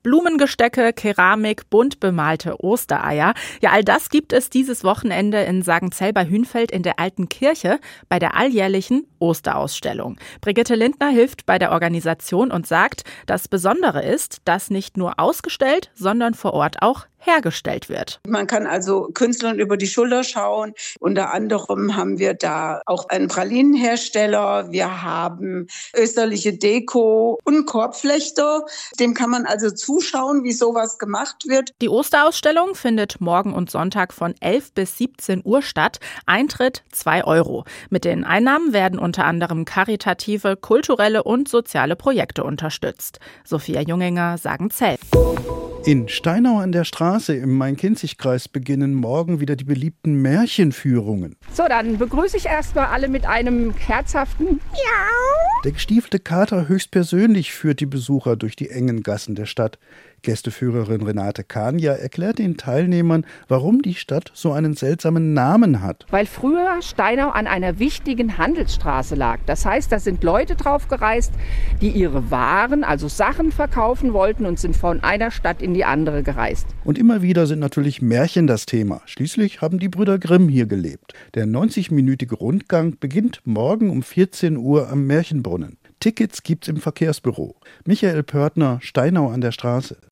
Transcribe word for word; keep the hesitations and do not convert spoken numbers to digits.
Blumengestecke, Keramik, bunt bemalte Ostereier. Ja, all das gibt es dieses Wochenende in Sagenzell bei Hünfeld in der Alten Kirche bei der alljährlichen Osterausstellung. Brigitte Lindner hilft bei der Organisation und sagt, das Besondere ist, dass nicht nur ausgestellt, sondern vor Ort auch hergestellt wird. Man kann also Künstlern über die Schulter schauen. Unter anderem haben wir da auch einen Pralinenhersteller. Wir haben österliche Deko und Korbflechter. Dem kann man also zuschauen, wie sowas gemacht wird. Die Osterausstellung findet morgen und Sonntag von elf bis siebzehn Uhr statt. Eintritt zwei Euro. Mit den Einnahmen werden unter anderem karitative, kulturelle und soziale Projekte unterstützt. Sophia Junginger, Sagenzell. In Steinau an der Straße im Main-Kinzig-Kreis beginnen morgen wieder die beliebten Märchenführungen. So, dann begrüße ich erstmal alle mit einem herzhaften Miau. Der gestiefelte Kater höchstpersönlich führt die Besucher durch die engen Gassen der Stadt. Gästeführerin Renate Kania erklärt den Teilnehmern, warum die Stadt so einen seltsamen Namen hat. Weil früher Steinau an einer wichtigen Handelsstraße lag. Das heißt, da sind Leute drauf gereist, die ihre Waren, also Sachen verkaufen wollten und sind von einer Stadt in die andere gereist. Und immer wieder sind natürlich Märchen das Thema. Schließlich haben die Brüder Grimm hier gelebt. Der neunzig-minütige Rundgang beginnt morgen um vierzehn Uhr am Märchenbrunnen. Tickets gibt's im Verkehrsbüro. Michael Pörtner, Steinau an der Straße.